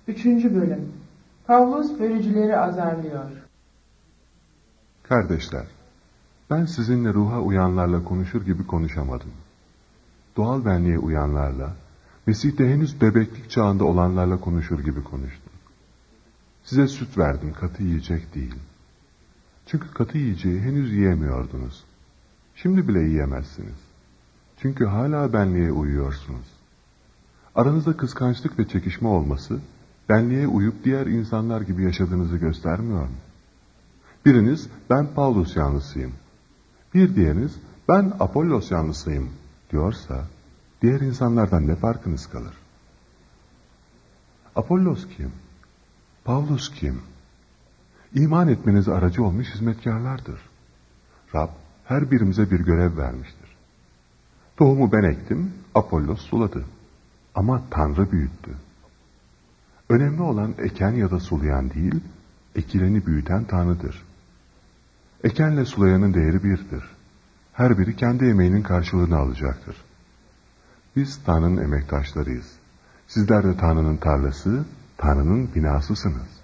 3. Bölüm. Pavlus bölücüleri azarlıyor. Kardeşler, ben sizinle ruha uyanlarla konuşur gibi konuşamadım. Doğal benliğe uyanlarla, Mesih'te henüz bebeklik çağında olanlarla konuşur gibi konuştum. Size süt verdim, katı yiyecek değil. Çünkü katı yiyeceği henüz yiyemiyordunuz. Şimdi bile yiyemezsiniz. Çünkü hala benliğe uyuyorsunuz. Aranızda kıskançlık ve çekişme olması, benliğe uyup diğer insanlar gibi yaşadığınızı göstermiyor mu? Biriniz, ben Pavlus yanlısıyım. Bir diğeriniz, ben Apollos yanlısıyım diyorsa, diğer insanlardan ne farkınız kalır? Apollos kim? Pavlus kim? İman etmenize aracı olmuş hizmetkarlardır. Rab, her birimize bir görev vermiştir. Tohumu ben ektim, Apollos suladı. Ama Tanrı büyüttü. Önemli olan eken ya da sulayan değil, ekileni büyüten Tanrı'dır. Ekenle sulayanın değeri birdir. Her biri kendi emeğinin karşılığını alacaktır. Biz Tanrı'nın emektaşlarıyız. Sizler de Tanrı'nın tarlası, Tanrı'nın binasısınız.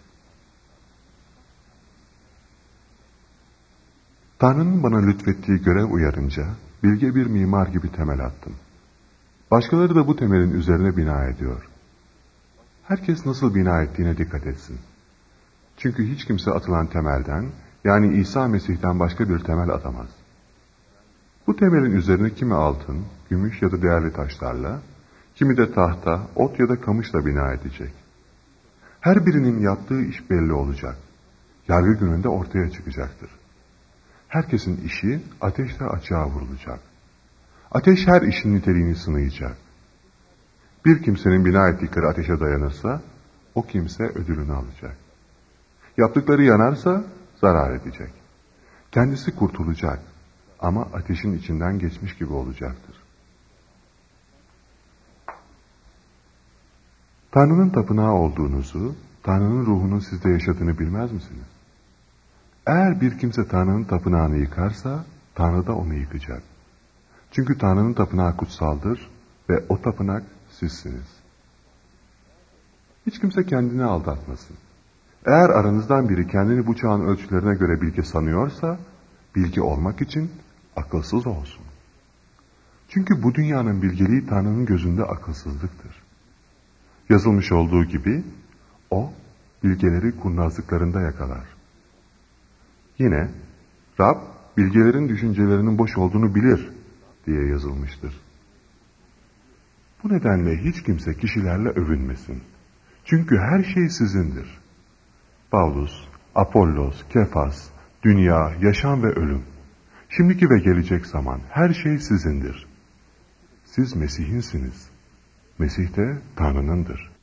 Tanrı'nın bana lütfettiği görev uyarınca, bilge bir mimar gibi temel attım. Başkaları da bu temelin üzerine bina ediyor. Herkes nasıl bina ettiğine dikkat etsin. Çünkü hiç kimse atılan temelden, yani İsa Mesih'ten başka bir temel atamaz. Bu temelin üzerine kimi altın, gümüş ya da değerli taşlarla, kimi de tahta, ot ya da kamışla bina edecek. Her birinin yaptığı iş belli olacak. Yargı gününde ortaya çıkacaktır. Herkesin işi ateşle açığa vurulacak. Ateş her işin niteliğini sınayacak. Bir kimsenin bina ettikleri ateşe dayanırsa, o kimse ödülünü alacak. Yaptıkları yanarsa zarar edecek. Kendisi kurtulacak ama ateşin içinden geçmiş gibi olacaktır. Tanrı'nın tapınağı olduğunuzu, Tanrı'nın ruhunun sizde yaşadığını bilmez misiniz? Eğer bir kimse Tanrı'nın tapınağını yıkarsa, Tanrı da onu yıkacak. Çünkü Tanrı'nın tapınağı kutsaldır ve o tapınak sizsiniz. Hiç kimse kendini aldatmasın. Eğer aranızdan biri kendini bu çağın ölçülerine göre bilge sanıyorsa, bilge olmak için akılsız olsun. Çünkü bu dünyanın bilgeliği Tanrı'nın gözünde akılsızlıktır. Yazılmış olduğu gibi, o bilgeleri kurnazlıklarında yakalar. Yine, Rab, bilgelerin düşüncelerinin boş olduğunu bilir diye yazılmıştır. Bu nedenle hiç kimse kişilerle övünmesin. Çünkü her şey sizindir. Pavlus, Apollos, Kefas, dünya, yaşam ve ölüm. Şimdiki ve gelecek zaman her şey sizindir. Siz Mesih'insiniz. Mesih de Tanrı'nındır.